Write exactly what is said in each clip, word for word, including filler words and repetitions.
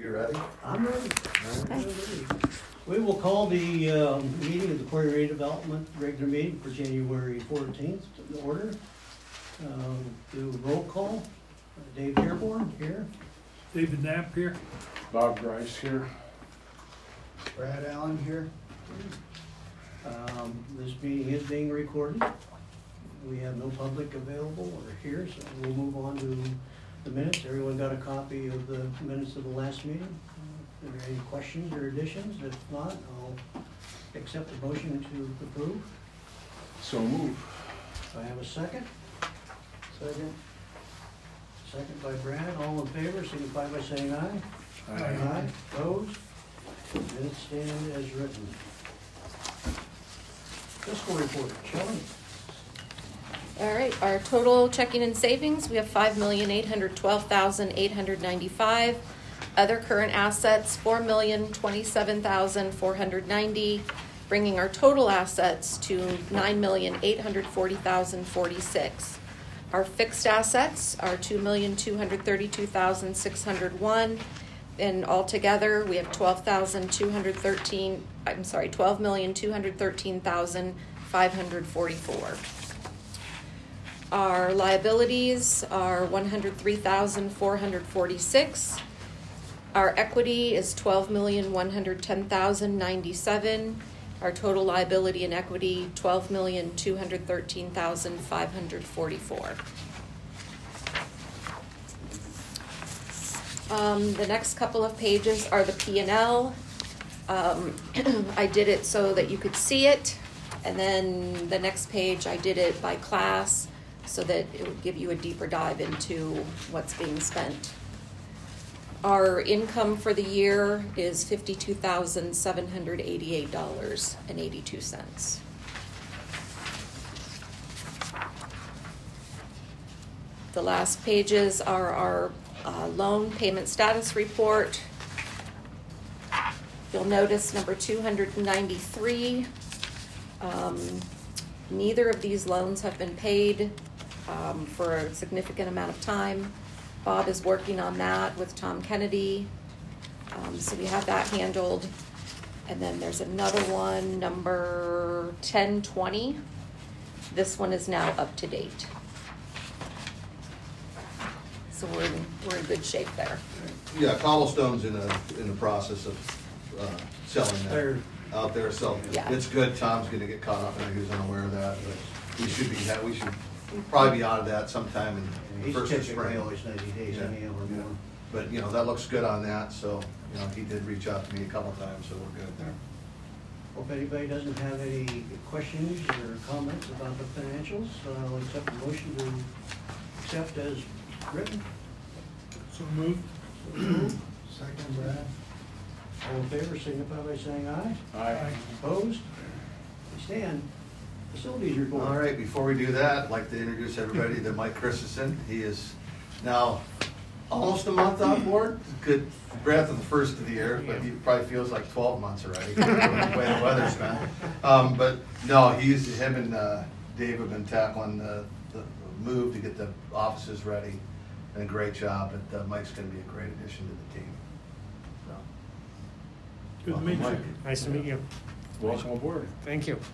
You ready? I'm ready. I'm ready. We will call the um, meeting of the Quarry Redevelopment regular meeting for January fourteenth to order. Um, do a roll call. Uh, Dave Dearborn here. David Knapp here. Bob Grice here. Brad Allen here. Um, this meeting is being recorded. We have no public available or here, so we'll move on to the minutes. Everyone got a copy of the minutes of the last meeting. Uh, Are there any questions or additions? If not, I'll accept the motion to approve. So move. Do I have a second? Second. Second by Brad. All in favor, signify by saying aye. Aye. Aye. Opposed? Minutes stand as written. Fiscal report, Shelley. All right, our total checking and savings, we have five million eight hundred twelve thousand eight hundred ninety-five. Other current assets, four million twenty-seven thousand four hundred ninety, bringing our total assets to nine million eight hundred forty thousand forty-six. Our fixed assets are two million two hundred thirty-two thousand six hundred one, and altogether we have twelve thousand two hundred thirteen, I'm sorry, twelve million two hundred thirteen thousand five hundred forty-four. Our liabilities are one hundred three thousand four hundred forty-six. Our equity is twelve million one hundred ten thousand ninety-seven. Our total liability and equity, twelve million two hundred thirteen thousand five hundred forty-four. Um, the next couple of pages are the P and L. Um, I did it so that you could see it, and then the next page I did it by class, so that it would give you a deeper dive into what's being spent. Our income for the year is fifty-two thousand seven hundred eighty-eight dollars and eighty-two cents. The last pages are our uh, loan payment status report. You'll notice number two hundred ninety-three. Um, neither of these loans have been paid Um, for a significant amount of time. Bob is working on that with Tom Kennedy. Um, so we have that handled. And then there's another one, number ten twenty. This one is now up to date. So we're in, we're in good shape there. Yeah, Cobblestone's in a, in the process of uh, selling They're- that out there, so Yeah. it's good. Tom's gonna get caught up, and he was unaware of that, but we should be, we should probably be out of that sometime in the He's first of typically spring. always ninety days Yeah. anyhow or more. But, you know, that looks good on that, so, you know, he did reach out to me a couple times, so we're good there. Hope anybody doesn't have any questions or comments about the financials. I'll accept the motion to accept as written. So moved. Second, Brad. All in favor, signify by saying aye. Aye. Opposed? We stand. Facilities report. All right, before we do that, I'd like to introduce everybody to Mike Christensen. He is now almost a month on board. Good breath of the first of the year, but he probably feels like twelve months already, the way the weather's been. Um, but no, he's, him and uh, Dave have been tackling the, the move to get the offices ready, and a great job. But uh, Mike's going to be a great addition to the team. So, Good to meet you. Mike. Nice to meet you. Welcome aboard. Thank you.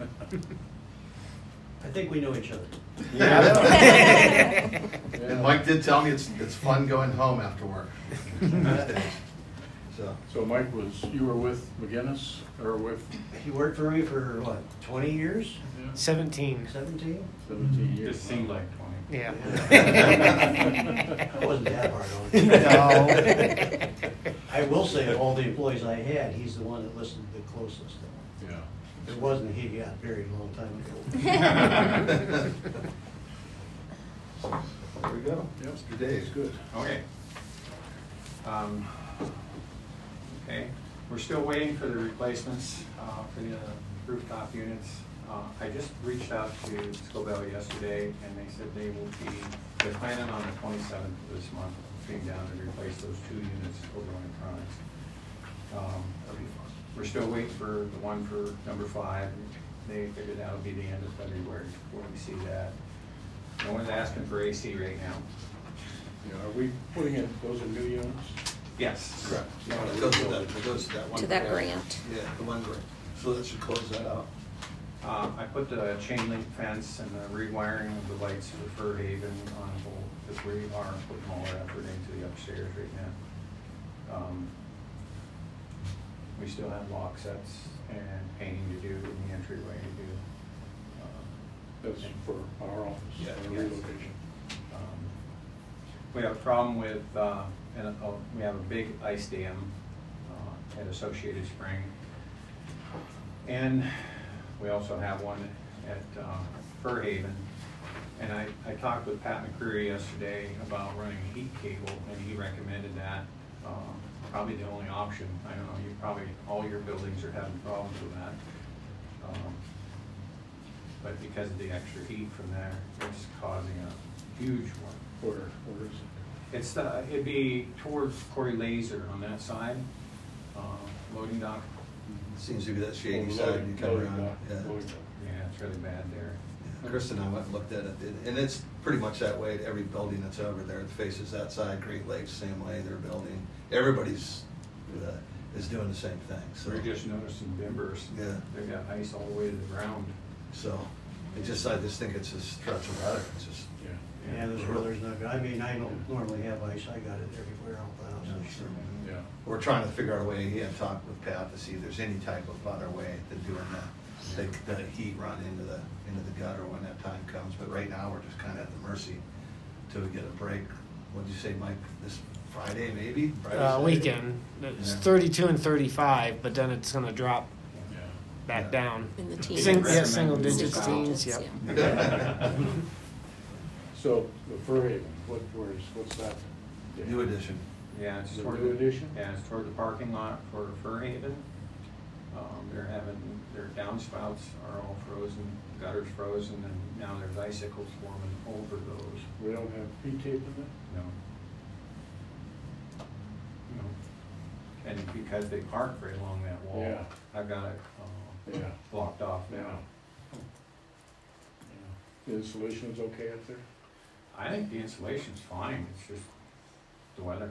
I think we know each other. Yeah. And Mike did tell me it's it's fun going home after work. So. So Mike was, you were with McGinnis, or with He worked for me for, what, twenty years? Seventeen. seventeen? seventeen years? Just seemed like twenty. Yeah. I wasn't that hard on him. No. I will say, of all the employees I had, he's the one that listened the closest. Yeah. If it wasn't, he got buried a long time ago. There we go. Yep. Mister Dave. Good. Okay. Um, okay, we're still waiting for the replacements uh, for the rooftop units. Uh, I just reached out to Scobell yesterday, and they said they will be, they're planning on the twenty-seventh of this month being down to replace those two units over electronics. Um, we're still waiting for the one for number five. They figured that'll be the end of February before we see that. No one's asking for A C right now. Yeah, are we putting in, those are new units? Yes. Correct. It goes to that, it goes to that one. To that grant. Yeah, the one grant. So that should close that out. Uh, I put the chain link fence and the rewiring of the lights for Fairhaven on hold, because we are putting all our effort into the upstairs right now. Um, We still have lock sets and painting to do in the entryway to do. Uh, That's for our office, Yeah, our yes. relocation. Um, We have a problem with, uh, and, uh, we have a big ice dam uh, at Associated Spring. And we also have one at uh, Fairhaven. And I, I talked with Pat McCreary yesterday about running a heat cable, and he recommended that. Uh, Probably the only option. I don't know, you probably, all your buildings are having problems with that. Um, But because of the extra heat from there, it's causing a huge one. Where, where is it? It's, uh, it'd be towards Corey Laser on that side, uh, loading dock. Seems to be that shady Oh, side loading- you come loading around. dock, Yeah. loading dock. Yeah, it's really bad there. Yeah. Chris and I went and looked at it, and it's pretty much that way. Every building that's over there that faces that side, Great Lakes, same way they're building. Everybody's, uh, is doing the same thing, so. We're just noticing bimbers. Yeah. They've got ice all the way to the ground. So, it just, I just think it's a stretch of weather, it's just. Yeah. Yeah, this weather's not good. I mean, I don't normally have ice, I got it everywhere out the house. Yeah, sure. Yeah. We're trying to figure out a way, he had talked with Pat to see if there's any type of other way than doing the, the, the heat run into the, into the gutter when that time comes, but right now, we're just kinda at the mercy till we get a break. What'd you say, Mike, this Friday maybe? Friday, Uh, Saturday? weekend, it's Yeah. thirty-two and thirty-five, but then it's gonna drop Yeah. back Yeah. down. In the Didn't teens. Sing, yeah, recommend single we digits, move teens, out. yep. Yeah. So, the Fairhaven, what, where's, what's that? New addition. Yeah, it's Is it toward, new addition? yeah, it's toward the parking lot for Fairhaven. Um, they're having, their downspouts are all frozen, gutters frozen, and now there's icicles forming over those. We don't have P-tape in there? No. No. And because they park right along that wall, Yeah. I've got it, uh, Yeah. blocked off Yeah. now. Yeah. The installation is okay up there? I think the insulation's fine, it's just the weather.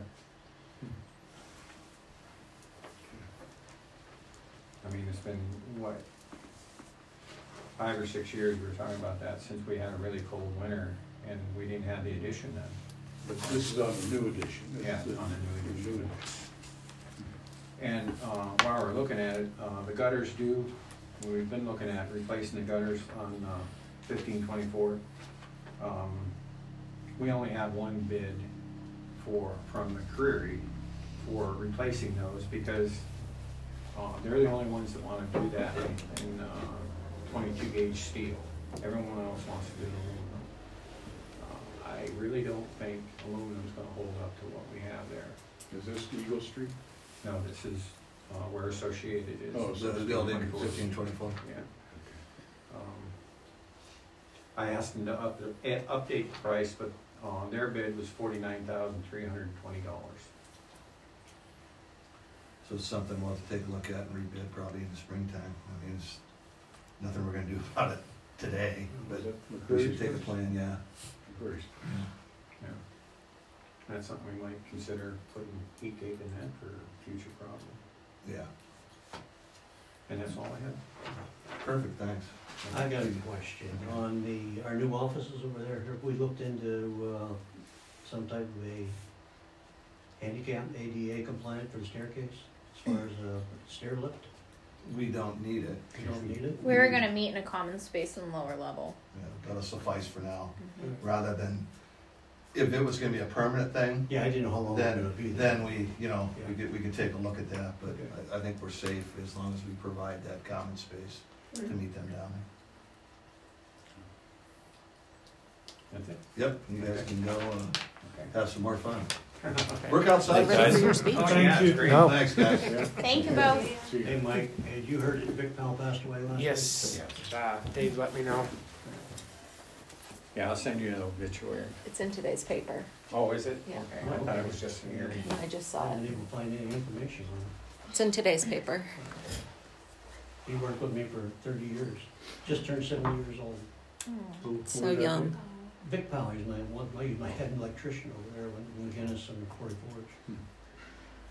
I mean, it's been, what, five or six years, we were talking about that, since we had a really cold winter, and we didn't have the addition then. But this is on the new edition. This Yeah, is the- on the new edition. new And uh, while we're looking at it, uh, the gutters do, we've been looking at replacing the gutters on uh, fifteen twenty-four. Um, We only have one bid for, from McCreary for replacing those, because uh, they're the only ones that want to do that in- in uh, twenty-two gauge steel. Everyone else wants to do aluminum. Uh, I really don't think aluminum's gonna hold up to what we have there. Is this Eagle Street? No, this is uh, where Associated is. Oh, So the building, fifteen twenty-four. Yeah. Um, I asked them to up, eh, update the price, but uh, their bid was forty-nine thousand three hundred and twenty dollars. So it's something we'll have to take a look at and rebid probably in the springtime. I mean, it's nothing we're gonna do about it today, but Is it we should McCreary's take a first? plan, yeah. McCreary's. Yeah. That's something we might consider putting heat gate in that for future problem. Yeah, And that's all I have. perfect, thanks. I got a question on the, our new offices over there, have we looked into, uh, some type of a handicap A D A compliant for the staircase, as far as a stair lift? We don't need it. You don't need it? We were gonna meet in a common space in the lower level. Yeah, that'll suffice for now, Mm-hmm. rather than, if it was gonna be a permanent thing, Yeah, I didn't know how long it was then, gonna be there. then we, you know, we Yeah. could, we could take a look at that, but Okay. I, I think we're safe as long as we provide that common space to meet them down That's it? there. Yep, you guys can go, uh, Okay. have some more fun. Okay. Work outside. Ready for your guys. speech? Oh, Thank yeah, you. it's great. No. Thanks, guys. Thank you both. See you. Hey, Mike, had you heard that Vic Powell passed away last week? Yes, uh, Dave let me know. Yeah, I'll send you an obituary. It's in today's paper. Oh, is it? Yeah. Okay, I thought it was just an hearing. I just I saw didn't it. even find any information on It's in today's paper. it. He worked with me for thirty years, just turned seventy years old. Who- who So would that young. be? Vic Powell, he's my, one, my, my head electrician over there when McGinnis and Corey Forge.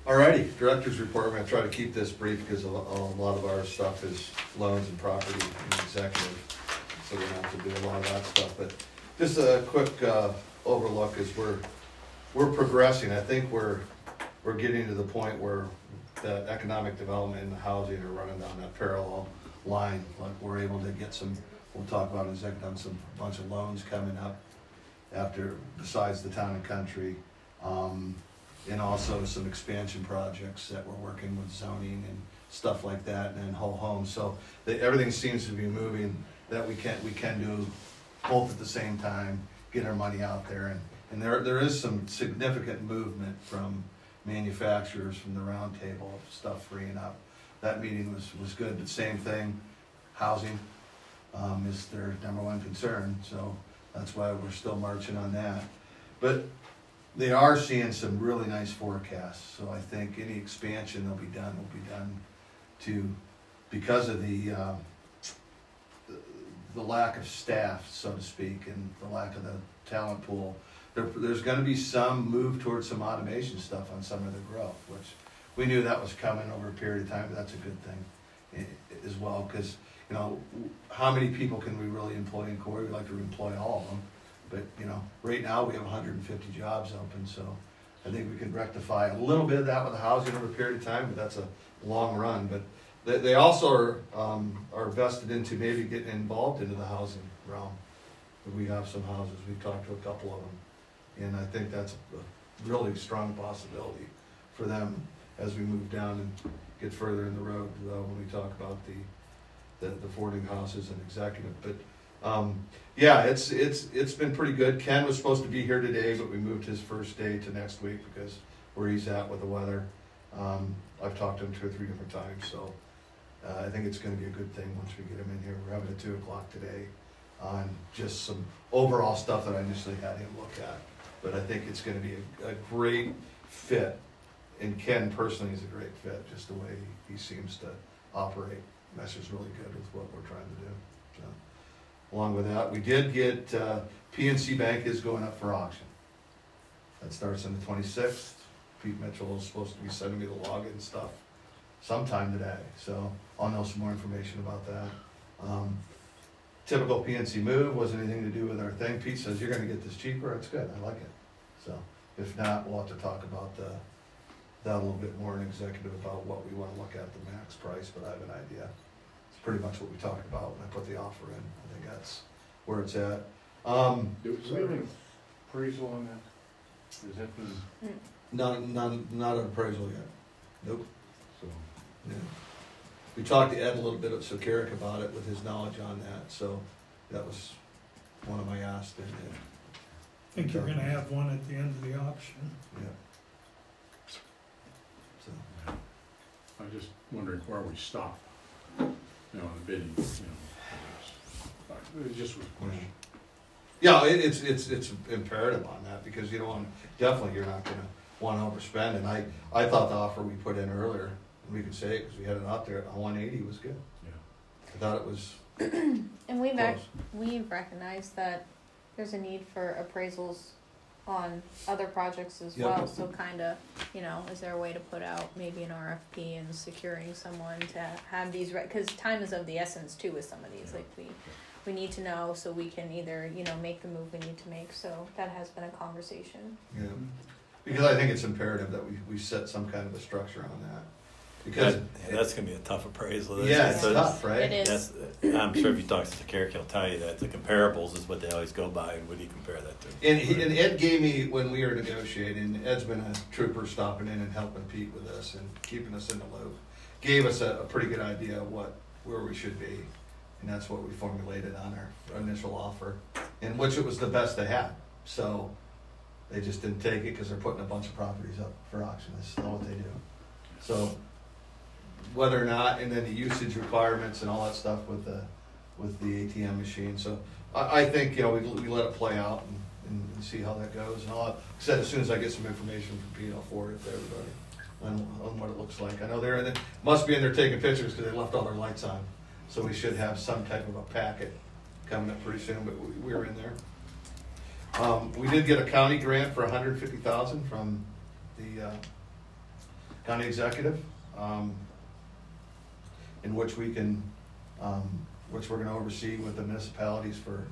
Alrighty, director's report. We're gonna try to keep this brief because a lo- a lot of our stuff is loans and property and executive. So we're gonna have to do a lot of that stuff, but just a quick, uh, overlook is we're, we're progressing. I think we're, we're getting to the point where the economic development and the housing are running down that parallel line. Like we're able to get some, we'll talk about in a second, on some, bunch of loans coming up after, besides the town and country. Um, and also some expansion projects that we're working with zoning and stuff like that, and then whole homes. So the, everything seems to be moving that we can, we can do both at the same time, get our money out there. And, and there, there is some significant movement from manufacturers from the round table of stuff freeing up. That meeting was, was good, but same thing, housing um, is their number one concern. So that's why we're still marching on that. But they are seeing some really nice forecasts, so I think any expansion that'll be done will be done to, because of the, uh, the, the lack of staff, so to speak, and the lack of the talent pool. There, there's gonna be some move towards some automation stuff on some of the growth, which we knew that was coming over a period of time, but that's a good thing i- as well, because, you know, how many people can we really employ in Corey? We'd like to employ all of them. But, you know, right now we have one hundred fifty jobs open, so I think we can rectify a little bit of that with the housing over a period of time, but that's a long run. But they, they also are, um, are vested into maybe getting involved into the housing realm. We have some houses, we've talked to a couple of them, and I think that's a really strong possibility for them as we move down and get further in the road uh, when we talk about the, the, the Fording houses and executive. But Um, yeah, it's, it's, it's been pretty good. Ken was supposed to be here today, but we moved his first day to next week because where he's at with the weather. Um, I've talked to him two or three different times, so, uh, I think it's gonna be a good thing once we get him in here. We're having a two o'clock today on just some overall stuff that I initially had him look at. But I think it's gonna be a, a great fit, and Ken personally is a great fit, just the way he, he seems to operate. Meshes really good with what we're trying to do, so. Along with that, we did get, uh, P N C Bank is going up for auction. That starts on the twenty-sixth. Pete Mitchell is supposed to be sending me the login stuff sometime today, so I'll know some more information about that. Um, typical P N C move, wasn't anything to do with our thing. Pete says, you're gonna get this cheaper, it's good, I like it. So, if not, we'll have to talk about the, that a little bit more in executive about what we wanna look at, the max price, but I have an idea. Pretty much what we talked about when I put the offer in. I think that's where it's at. Um, Do we have an appraisal on that? Has that been, none, none, not an appraisal yet. Nope. so, Yeah. We talked to Ed a little bit of Sokaric about it with his knowledge on that, so that was one of my asks. And, uh, I think you're gonna have one at the end of the auction. yeah. So, I'm just wondering where we stop, you know, in the bidding, you know. It was just was a question. yeah, it, it's it's it's imperative on that because you don't want, definitely you're not gonna want to overspend. And I I thought the offer we put in earlier, we could say it because we had it out there at one eighty was good. Yeah. I thought it was And we've close. act- we've recognized that there's a need for appraisals on other projects as Yep. well, so kinda, you know, is there a way to put out maybe an R F P and securing someone to have these, re- cause time is of the essence too with some of these, like we, we need to know so we can either, you know, make the move we need to make, so that has been a conversation. Yeah, because I think it's imperative that we, we set some kind of a structure on that. Because, That- yeah, that's gonna be a tough appraisal. yeah, it's So tough, right? It is. That's, I'm sure if you talk to Carrick, he'll tell you that the comparables is what they always go by, and what do you compare that to? And, he, and Ed gave me, when we were negotiating, Ed's been a trooper stopping in and helping Pete with this and keeping us in the loop. Gave us a, a pretty good idea of what, where we should be. And that's what we formulated on our initial offer, in which it was the best they had. So they just didn't take it because they're putting a bunch of properties up for auction. That's not what they do. So whether or not, and then the usage requirements and all that stuff with the, with the A T M machine. So I, I think, you know, we, we let it play out and, and, and see how that goes. And I'll, said as soon as I get some information from Pete, I'll forward it to everybody on, on what it looks like. I know they're in it, must be in there taking pictures because they left all their lights on. So we should have some type of a packet coming up pretty soon, but we, we're in there. Um, we did get a county grant for a hundred fifty thousand from the, uh, county executive, um, in which we can, um, which we're gonna oversee with the municipalities for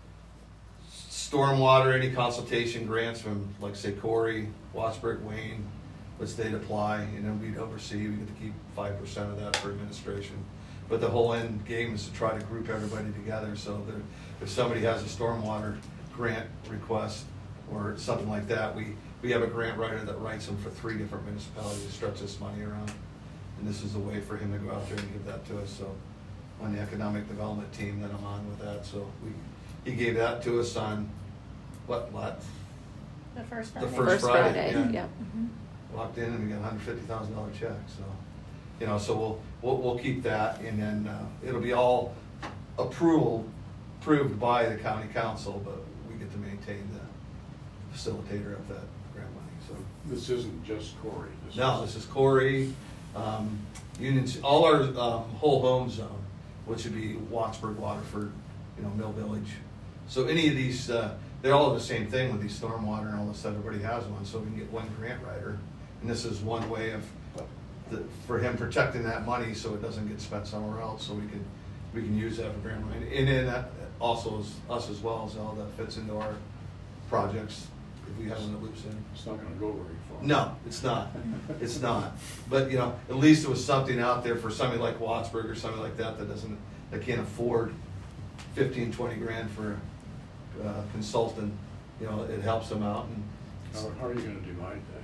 stormwater, any consultation grants from, like, say, Corey, Wattsburg, Wayne, which they'd apply, and then we'd oversee, we get to keep five percent of that for administration. But the whole end game is to try to group everybody together, so that if somebody has a stormwater grant request or something like that, we, we have a grant writer that writes them for three different municipalities to stretch this money around. And this is a way for him to go out there and give that to us, so, on the economic development team that I'm on with that, so we, he gave that to us on, what, what? The first The Friday. first First Friday, Friday, yeah. yeah. Mhm. Walked in and we got a hundred fifty thousand dollar check, so, you know, so we'll, we'll, we'll keep that, and then, uh, it'll be all approval, approved by the county council, but we get to maintain the facilitator of that grant money, so. This isn't just Corey. This No, is- this is Corey, um, Union, all our, um, whole home zone, which would be Wattsburg, Waterford, you know, Mill Village. So any of these, uh, they're all the same thing with these stormwater and all this stuff, everybody has one, so we can get one grant writer. And this is one way of, the, for him protecting that money so it doesn't get spent somewhere else, so we can, we can use that for grant money. And then that also is us as well, as all that fits into our projects, if we have one that loops in. It's not gonna go very far. No, it's not. It's not. But, you know, at least there was something out there for somebody like Wattsburg or somebody like that that doesn't, that can't afford fifteen, twenty grand for a uh, consultant. You know, it helps them out, and How, how are you gonna divide that?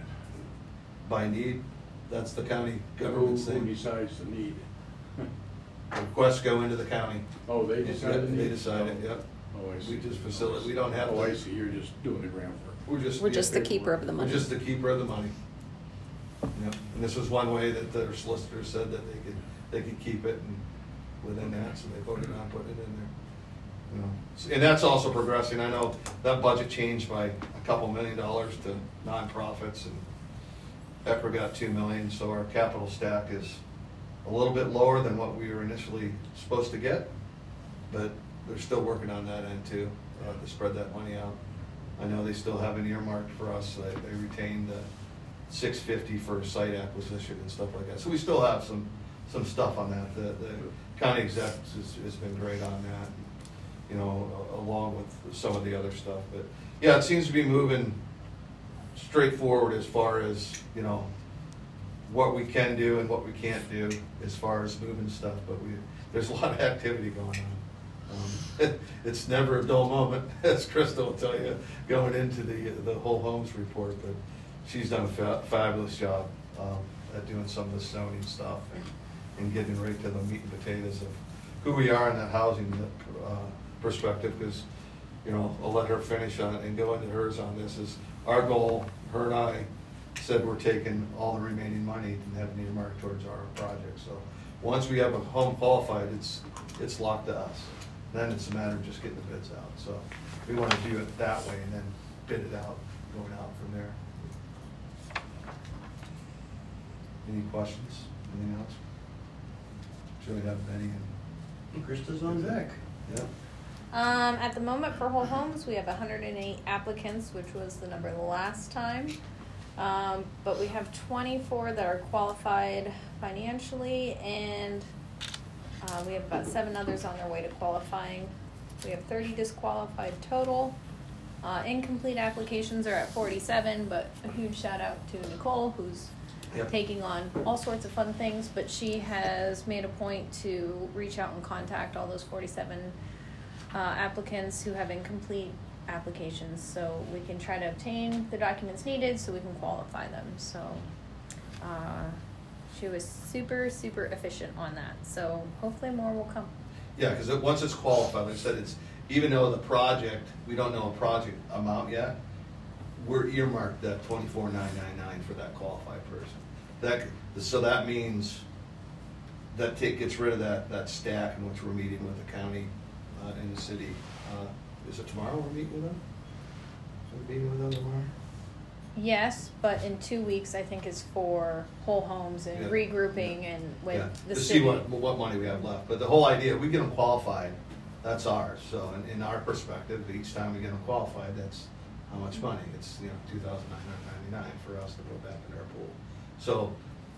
by need, that's the county government's Who, who thing. decides the need? Requests go into the county. Oh, they decide the need? They decide it, yep. Oh, I see. We just facilitate, we don't have. Oh, to- I see, you're just doing the groundwork. We're just. We're yeah, just the paperwork. keeper of the money. We're just the keeper of the money. Yep, and this was one way that their solicitor said that they could, they could keep it and within that, so they voted on putting it in there. You know, So- and that's also progressing. I know that budget changed by a couple million dollars to nonprofits, and E C R A got two million, so our capital stack is a little bit lower than what we were initially supposed to get, but they're still working on that end too, uh, to spread that money out. I know they still have an earmarked for us, they, they retained the six fifty for site acquisition and stuff like that. So we still have some, some stuff on that. The, the county exec has, has been great on that, you know, a- along with some of the other stuff. But yeah, it seems to be moving straightforward as far as, you know, what we can do and what we can't do as far as moving stuff, but we, there's a lot of activity going on. Um, It's never a dull moment, as Krista will tell you, going into the, the whole homes report, but she's done a fa- fabulous job um, at doing some of the zoning stuff and, and getting right to the meat and potatoes of who we are in that housing uh, perspective, because, you know, I'll let her finish on it and go into hers on this. Is our goal, her and I said we're taking all the remaining money and having it earmarked towards our project. So once we have a home qualified, it's, it's locked to us. Then it's a matter of just getting the bids out. So we want to do it that way and then bid it out, going out from there. Any questions? Anything else? Sure we have many. and- Krista's on deck. Yeah. Um, at the moment for whole homes, we have hundred and eight applicants, which was the number the last time. Um, but we have twenty-four that are qualified financially, and uh, we have about seven others on their way to qualifying. We have thirty disqualified total. Uh, incomplete applications are at forty-seven, but a huge shout out to Nicole, who's Yep. taking on all sorts of fun things, but she has made a point to reach out and contact all those forty-seven uh, applicants who have incomplete applications, so we can try to obtain the documents needed so we can qualify them. So uh, she was super, super efficient on that. So hopefully more will come. Yeah, because it, once it's qualified, like I said, it's, even though the project, we don't know a project amount yet, we're earmarked that twenty-four nine ninety-nine for that qualified person. That, so that means that take, gets rid of that, that stack in which we're meeting with the county uh, and the city. Uh, is it tomorrow we're meeting with them? We're meeting with them tomorrow? Yes, but in two weeks I think is for whole homes and Yeah. regrouping and with Yeah, the to city. see what, what money we have left. But the whole idea, we get them qualified, that's ours. So in, in our perspective, each time we get them qualified, that's how much money. It's, you know, two thousand nine hundred ninety-nine for us to go back in our pool. So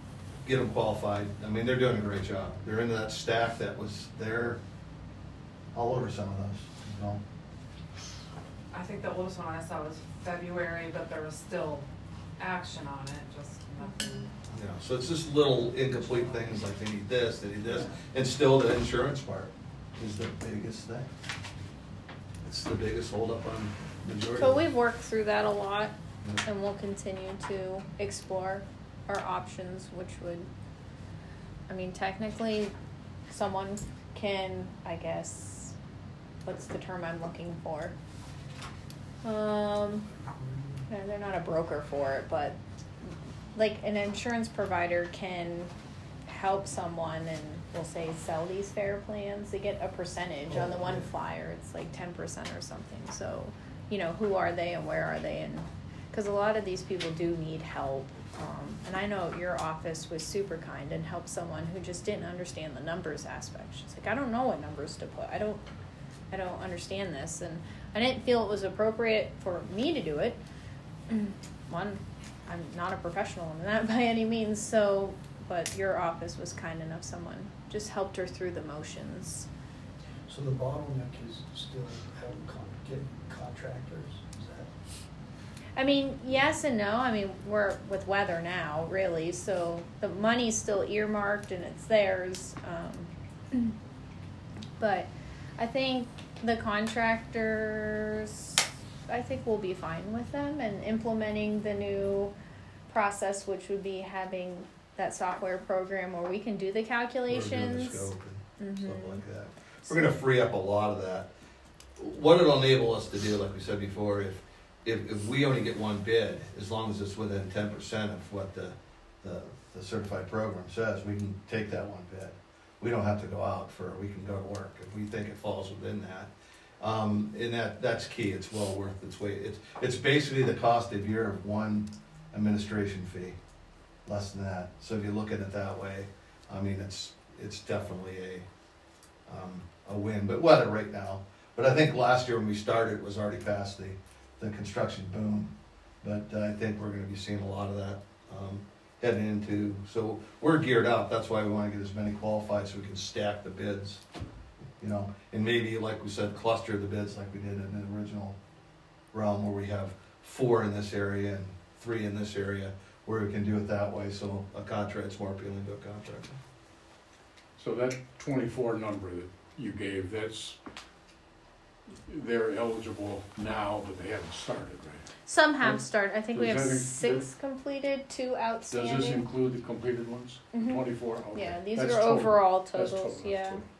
get them qualified. I mean, they're doing a great job. They're into that stack that was there all over some of those, you know. I think the oldest one I saw was February, but there was still action on it, just nothing. You know, so it's just little incomplete things like they need this, they need this, and still the insurance part is the biggest thing. It's the biggest holdup on majority. So we've worked through that a lot, Yeah. and we'll continue to explore our options, which would, I mean, technically, someone can, I guess, what's the term I'm looking for? Um, no, they're not a broker for it, but like an insurance provider can help someone and we'll say sell these fair plans. They get a percentage on the one flyer. It's like ten percent or something. So, you know, who are they and where are they? And because a lot of these people do need help. Um, and I know your office was super kind and helped someone who just didn't understand the numbers aspect. She's like, I don't know what numbers to put. I don't, I don't understand this. And I didn't feel it was appropriate for me to do it. One, I'm not a professional in that by any means. So, but your office was kind enough. Someone just helped her through the motions. So the bottleneck is still having con- getting contractors, is that? I mean, yes and no. I mean, we're with weather now, really. So the money's still earmarked and it's theirs. Um, but I think the contractors, I think we'll be fine with them and implementing the new process, which would be having that software program where we can do the We're doing the calculations. scope and Mhm. stuff like that. We're gonna free up a lot of that. What it'll enable us to do, like we said before, if, if, if we only get one bid, as long as it's within ten percent of what the, the, the certified program says, we can take that one bid. We don't have to go out for, we can go to work if we think it falls within that. Um, and that, that's key, it's well worth its weight. It's, it's basically the cost of year of one administration fee, less than that. So if you look at it that way, I mean, it's, it's definitely a, um, a win, but weather right now. But I think last year when we started, it was already past the, the construction boom. But uh, I think we're gonna be seeing a lot of that, um, heading into, so we're geared up. That's why we wanna get as many qualified so we can stack the bids, you know, and maybe, like we said, cluster the bids like we did in the original realm where we have four in this area and three in this area, where we can do it that way, so a contract's more appealing to a contractor. So that twenty-four number that you gave, that's, they're eligible now, but they haven't started, right? Some have started. I think we have Does that in- six completed, two outstanding. Does this include the completed ones? Mhm. Twenty-four? Okay. Yeah, these That's are total. overall That's totals, total, that's yeah. total.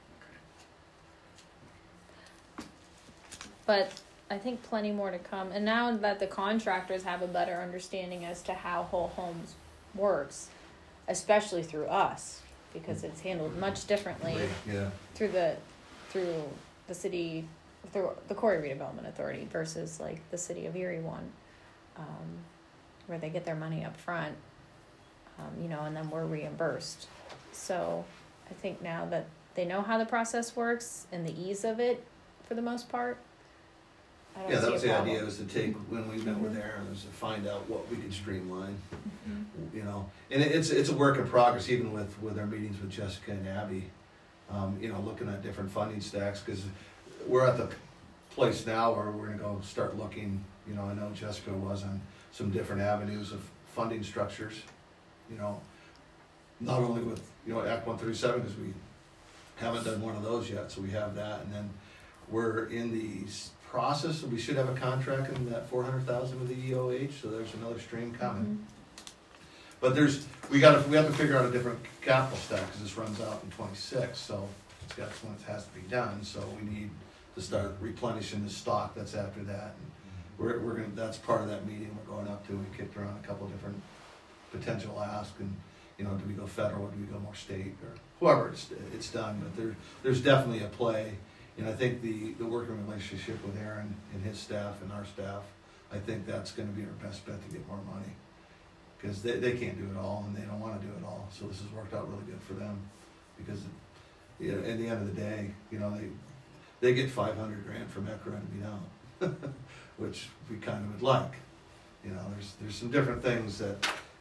But I think plenty more to come. And now that the contractors have a better understanding as to how Whole Homes works, especially through us, because it's handled much differently Yeah. through the through the city, through the Quarry Redevelopment Authority versus like the City of Erie one, um, where they get their money up front, um, you know, and then we're reimbursed. So I think now that they know how the process works and the ease of it, for the most part, I don't Yeah, see that a was the problem. idea, was to take, when we met with Aaron, was to find out what we could streamline, Mhm. you know. And it- it's, it's a work in progress, even with, with our meetings with Jessica and Abby, um, you know, looking at different funding stacks, because we're at the place now where we're gonna go start looking, you know, I know Jessica was on some different avenues of funding structures, you know, not only with, you know, Act one thirty-seven, because we haven't done one of those yet, so we have that, and then we're in the s- process, we should have a contract in that four hundred thousand with the E O H, so there's another stream coming. Mhm. But there's, we gotta, we have to figure out a different capital stack, because this runs out in twenty-six, so it's got, one that has to be done, so we need to start replenishing the stock that's after that. And we're, we're gonna, that's part of that meeting we're going up to, we kicked around a couple different potential asks, and, you know, do we go federal, do we go more state, or whoever it's, it's done, but there, there's definitely a play. And I think the, the working relationship with Aaron and his staff and our staff, I think that's gonna be our best bet to get more money. Cause they, they can't do it all and they don't wanna do it all, so this has worked out really good for them. Because, you know, at the end of the day, you know, they, they get five hundred grand from ECRA to be down, which we kinda would like. You know, there's, there's some different things that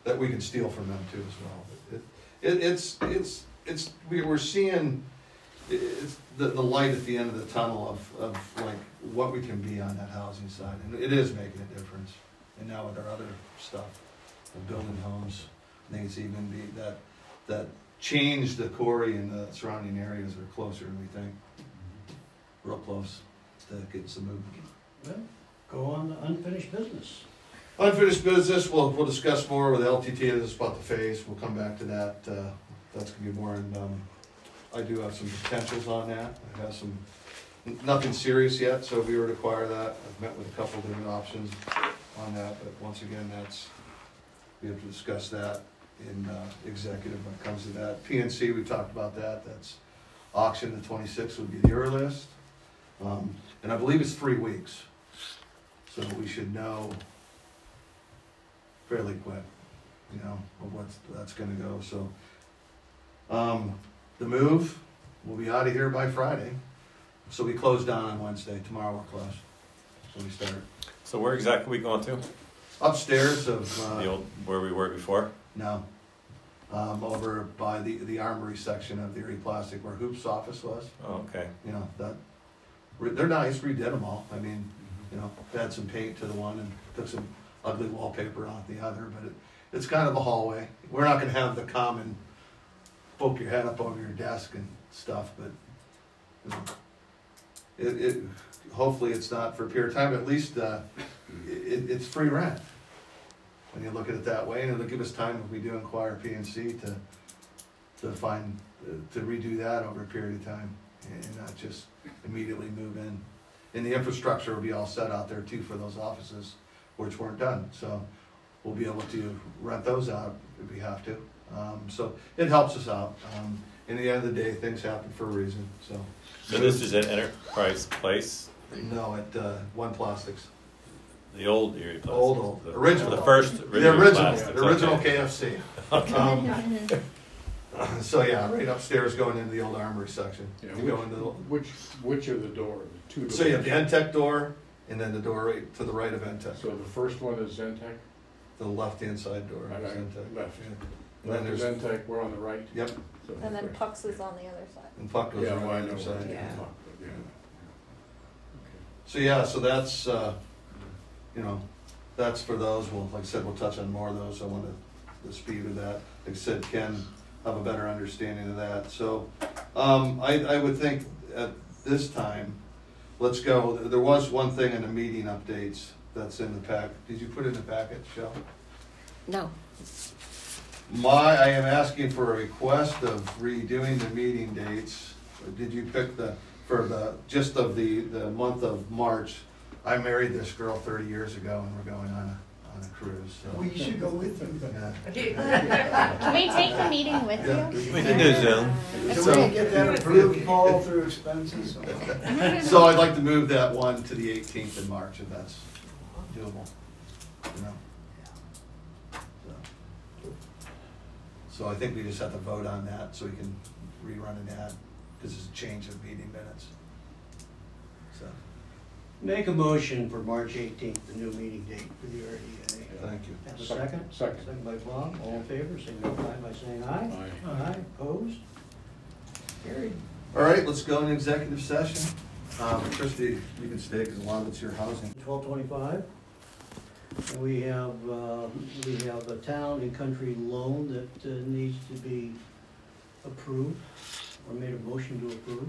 that we can steal from them too as well. It, it, it's, it's, it's, we, we're seeing, it's the, the light at the end of the tunnel of, of like what we can be on that housing side, and it is making a difference. And now with our other stuff, of building homes, I think it's even be that, that change the quarry and the surrounding areas are closer than we think. Real close to getting some movement. Well, go on to unfinished business. Unfinished business, we'll, we'll discuss more with L T T, this is about the phase, we'll come back to that, uh, that's gonna be more, and, um, I do have some potentials on that, I have some, n- nothing serious yet, so if we were to acquire that, I've met with a couple different options on that, but once again, that's, we have to discuss that in, uh, executive when it comes to that. P N C, we talked about that, that's auction, the twenty-sixth would be the earliest, um, and I believe it's three weeks, so we should know fairly quick, you know, of what's, that's gonna go, so. Um, the move, we'll be out of here by Friday, so we close down on Wednesday, tomorrow we're closed, so we start. So where exactly are we going to? Upstairs of, The uh, old, where we were before? no, um, over by the, the armory section of the Erie Plastic where Hoop's office was, Oh, okay. you know, that, re- they're nice, redid them all, I mean, you know, had some paint to the one and took some ugly wallpaper on the other, but it, it's kind of a hallway. We're not gonna have the common poke your head up over your desk and stuff, but, you know, it, it, hopefully it's not for a period of time, at least, uh, it, it's free rent. When you look at it that way, and it'll give us time if we do inquire P N C to, to find, uh, to redo that over a period of time and not just immediately move in. And the infrastructure will be all set out there too for those offices, which weren't done, so we'll be able to rent those out if we have to. Um, so it helps us out. Um, in the end of the day, things happen for a reason, so. So this is at Enterprise Place, No, at, uh, One Plastics. the old Erie Plastics? Old, old. The- Original. The first The original original, Plastics, the original okay. K F C. Okay. Um, so yeah, right upstairs going into the old armory section. Yeah, You go into the, Which, which are the doors, the two doors? so you have the Entech door, and then the door right to the right of Entech. So the first one is Zentech? The left-hand side door Right, is right, Entech. left. Yeah. And then Left is there's, Zentech, we're on the right? yep, So- And then Pucks is on the other side. and Puck goes Yeah, right well, I on the know. other side. where Yeah. it's at, but yeah. So yeah, so that's, uh, you know, that's for those. Well, like I said, we'll touch on more of those. I want to, the speed of that. Like I said, Ken have a better understanding of that. So, um, I, I would think at this time, let's go. There was one thing in the meeting updates that's in the pack. Did you put it in the packet, Shel? No. My, I am asking for a request of redoing the meeting dates. Did you pick the, for the, just of the, the month of March? I married this girl thirty years ago and we're going on a, on a cruise, so. We should go with you. Yeah. Can we take the meeting with Yeah. you? We can do Zoom. So So- we get that approved, Paul, through expenses? So I'd like to move that one to the eighteenth in March, if that's doable, you know? So- So I think we just have to vote on that, so we can rerun an ad, because it's a change of meeting minutes. So, Make a motion for March eighteenth, the new meeting date for the R D A. thank you. Have a Second. second? Second. Second by Bob, all in favor, signify by saying aye. Aye. Aye, opposed? Carried. All right, let's go in executive session. Um, Christie, you can stay, because a lot of it's your housing. Twelve twenty-five. We have, uh, we have a town and country loan that uh, needs to be approved, or made a motion to approve.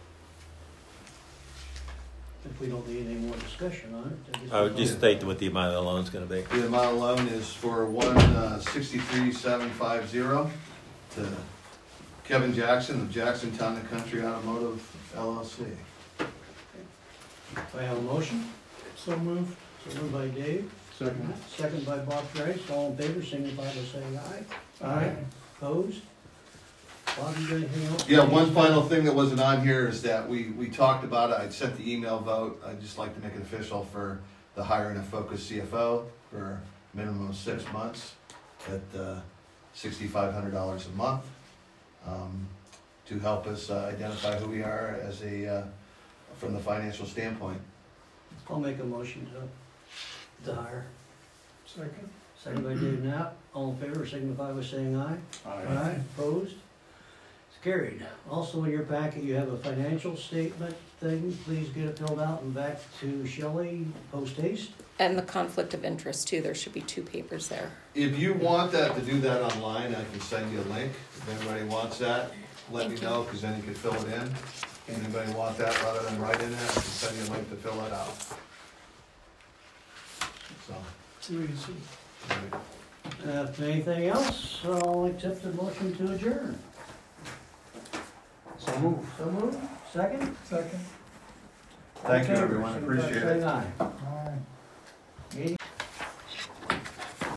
If we don't need any more discussion on it. guess I would we'll- just state what the amount of the loan's gonna be. The amount of loan is for one uh, sixty-three seven five zero to Kevin Jackson of Jackson Town and Country Automotive L L C. Do I have a motion? So moved. So moved by Dave, Second. second by Bob Price, all in favor, signify by saying aye. Aye. Opposed? Bob, you got anything else? Yeah, one final thing that wasn't on here is that we, we talked about it, I'd sent the email vote, I'd just like to make it official for the hiring a Focus C F O for a minimum of six months at uh, sixty-five hundred dollars a month, um, to help us uh, identify who we are as a, uh, from the financial standpoint. I'll make a motion to, to hire. Second. Second by Dave Knapp, All in favor, signify by saying aye. Aye. Opposed? It's carried. Also in your packet, you have a financial statement thing. Please get it filled out and back to Shelley post haste. And the conflict of interest too, there should be two papers there. If you want that, to do that online, I can send you a link. If anybody wants that, let me Thank you. know, because then you can fill it in. If anybody want that, rather than write in it, I can send you a link to fill it out. So, Too easy. right. Uh, If anything else, I'll accept the motion to adjourn. So move. So moved. Second? Second. Thank you, Okay, everyone, signify by appreciate it. saying aye. Aye. Meeting